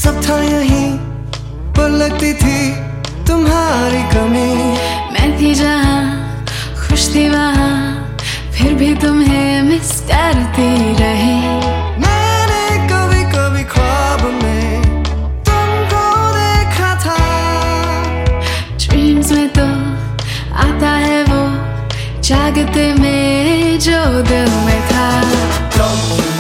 सब था यहीं पर लगती थी तुम्हारी कमी। मैं थी जहाँ खुश थी वहाँ, फिर भी तुम्हें मिस करती रही। मैंने कभी कभी ख्वाब में तुमको देखा था। ड्रीम्स में तो आता है वो जागते में जो दिल में था।